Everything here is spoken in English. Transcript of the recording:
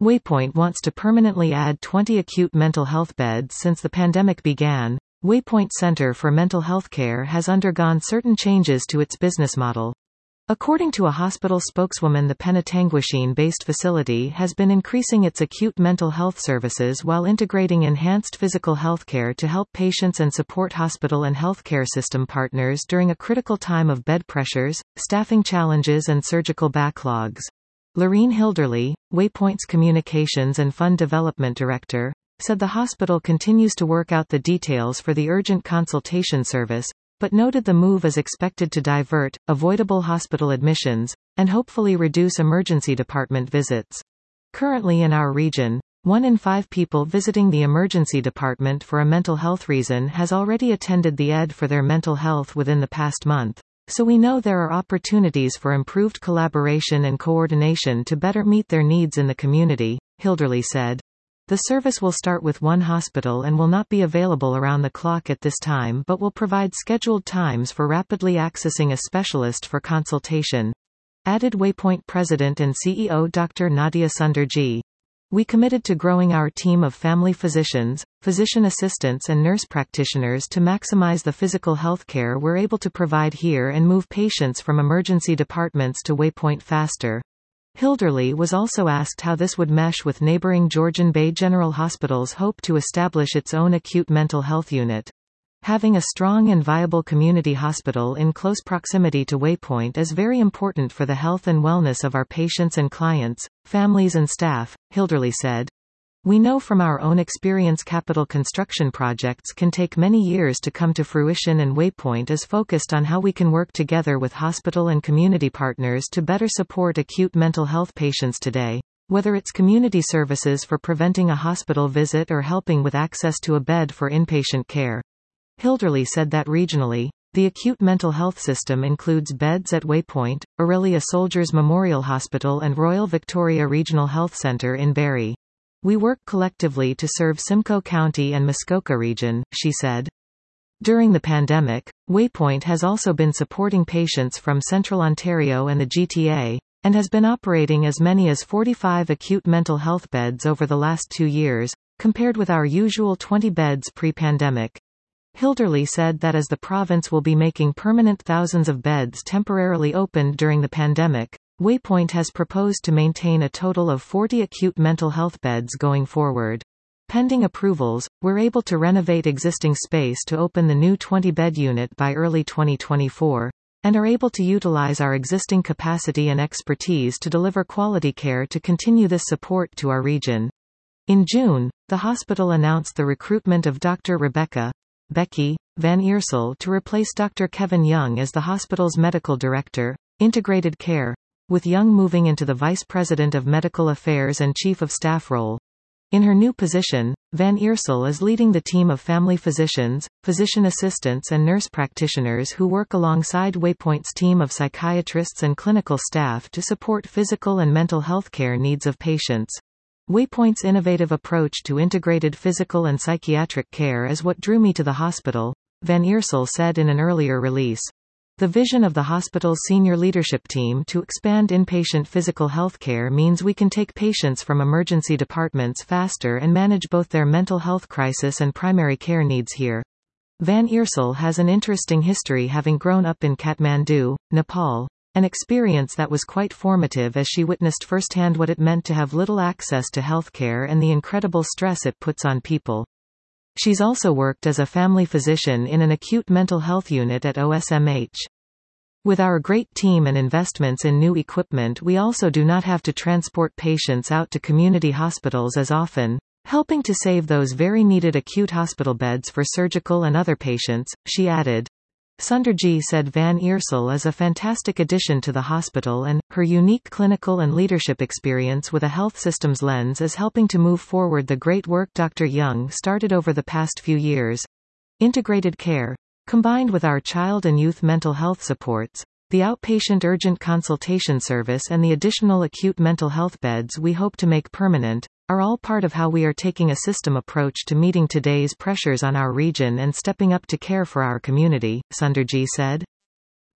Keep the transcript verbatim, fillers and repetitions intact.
Waypoint wants to permanently add twenty acute mental health beds since the pandemic began. Waypoint Center for Mental Health Care has undergone certain changes to its business model. According to a hospital spokeswoman, the Penetanguishene-based facility has been increasing its acute mental health services while integrating enhanced physical health care to help patients and support hospital and healthcare system partners during a critical time of bed pressures, staffing challenges and surgical backlogs. Lorene Hilderly, Waypoint's Communications and Fund Development Director, said the hospital continues to work out the details for the urgent consultation service, but noted the move is expected to divert avoidable hospital admissions, and hopefully reduce emergency department visits. Currently in our region, one in five people visiting the emergency department for a mental health reason has already attended the E D for their mental health within the past month, so we know there are opportunities for improved collaboration and coordination to better meet their needs in the community, Hilderly said. The service will start with one hospital and will not be available around the clock at this time, but will provide scheduled times for rapidly accessing a specialist for consultation. Added Waypoint President and C E O Doctor Nadia Sundarji. We committed to growing our team of family physicians, physician assistants and nurse practitioners to maximize the physical health care we're able to provide here and move patients from emergency departments to Waypoint faster. Hilderly was also asked how this would mesh with neighboring Georgian Bay General Hospital's hope to establish its own acute mental health unit. Having a strong and viable community hospital in close proximity to Waypoint is very important for the health and wellness of our patients and clients, families and staff, Hilderly said. We know from our own experience capital construction projects can take many years to come to fruition, and Waypoint is focused on how we can work together with hospital and community partners to better support acute mental health patients today, whether it's community services for preventing a hospital visit or helping with access to a bed for inpatient care. Hilderly said that regionally, the acute mental health system includes beds at Waypoint, Aurelia Soldiers Memorial Hospital and Royal Victoria Regional Health Centre in Barrie. We work collectively to serve Simcoe County and Muskoka region, she said. During the pandemic, Waypoint has also been supporting patients from Central Ontario and the G T A, and has been operating as many as forty-five acute mental health beds over the last two years, compared with our usual twenty beds pre-pandemic. Hilderly said that as the province will be making permanent thousands of beds temporarily opened during the pandemic, Waypoint has proposed to maintain a total of forty acute mental health beds going forward. Pending approvals, we're able to renovate existing space to open the new twenty-bed unit by early twenty twenty-four, and are able to utilize our existing capacity and expertise to deliver quality care to continue this support to our region. In June, the hospital announced the recruitment of Doctor Rebecca Becky Van Eersel to replace Doctor Kevin Young as the hospital's medical director, integrated care, with Young moving into the Vice President of Medical Affairs and Chief of Staff role. In her new position, Van Eersel is leading the team of family physicians, physician assistants and nurse practitioners who work alongside Waypoint's team of psychiatrists and clinical staff to support physical and mental health care needs of patients. Waypoint's innovative approach to integrated physical and psychiatric care is what drew me to the hospital, Van Eersel said in an earlier release. The vision of the hospital's senior leadership team to expand inpatient physical health care means we can take patients from emergency departments faster and manage both their mental health crisis and primary care needs here. Van Eersel has an interesting history, having grown up in Kathmandu, Nepal, an experience that was quite formative as she witnessed firsthand what it meant to have little access to health care and the incredible stress it puts on people. She's also worked as a family physician in an acute mental health unit at O S M H. With our great team and investments in new equipment, we also do not have to transport patients out to community hospitals as often, helping to save those very needed acute hospital beds for surgical and other patients, she added. Sundarji said Van Eersel is a fantastic addition to the hospital, and her unique clinical and leadership experience with a health systems lens is helping to move forward the great work Doctor Young started over the past few years. Integrated care, combined with our child and youth mental health supports, the outpatient urgent consultation service and the additional acute mental health beds we hope to make permanent, are all part of how we are taking a system approach to meeting today's pressures on our region and stepping up to care for our community, Sundarji said.